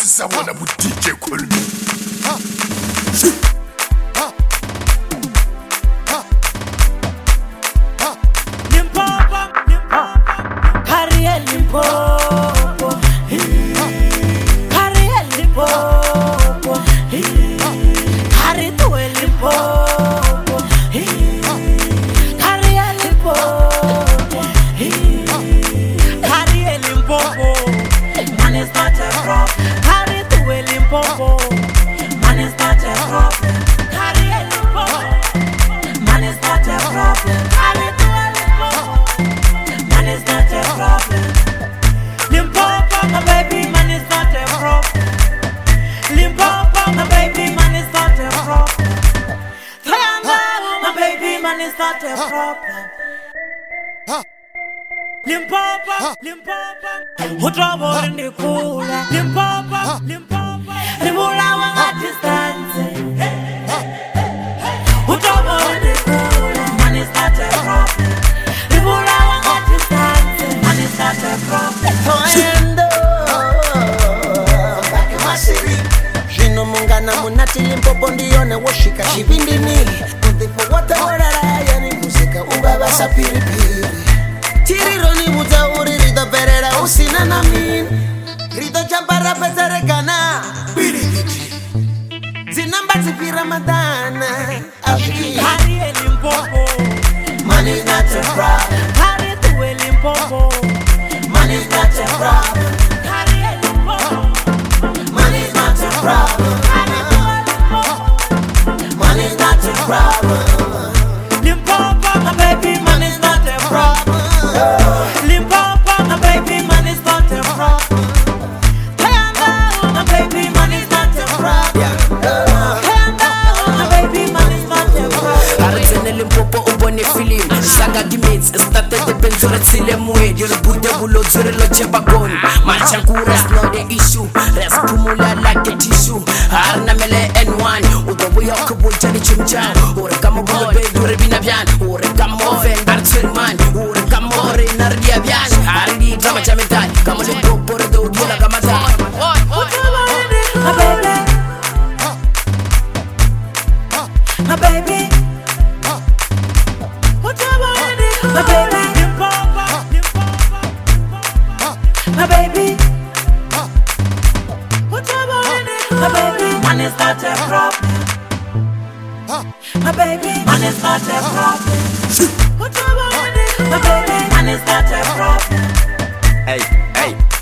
Zawana with DJ Kulmi. It's not a problem. Limpopo, Limpopo, who trouble in the cooler. Limpopo, Limpopo, Limula at distance. Who trouble in the cooler. Man, it's not a problem. Limula at distance. Man, it's not a problem. Back in my city. Jino mungana munati Limpopo ndione washika shibindini. For what I muzika ubabasa piripiri tirironi mutauri rito perera usina na min rito champara pesare kana birigiti zinamba tipi ramadana Hari Limpopo, man is not a problem. Hari to Limpopo, Man is not a problem. Hari Limpopo, Man is not a problem. Man is not a problem. Limpopo, my baby, man is not a problem. Limpopo, my baby, man is not a problem. Tayanda, my baby, man is not a problem. Tayanda, my baby, man is not a problem. Arizona Limpopo ubone film Saga gimmits started the benzore tsile muwe Diri bude bulo dzure lo cheba goni Machankuras no the issue Res kumula like a tissue Harna mele N1 Udobu yoku bujani chumchao Ure kamo bulo be dure bina bian Ure kamo ven artsirman Ure kamo re nardia bian Haridi drama chametai Kamo le popo re do dula kamata My baby, my baby, my baby, my baby, my baby, man is not a problem. My baby, man is not a problem. My baby, man is not a problem. Hey, hey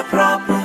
problem.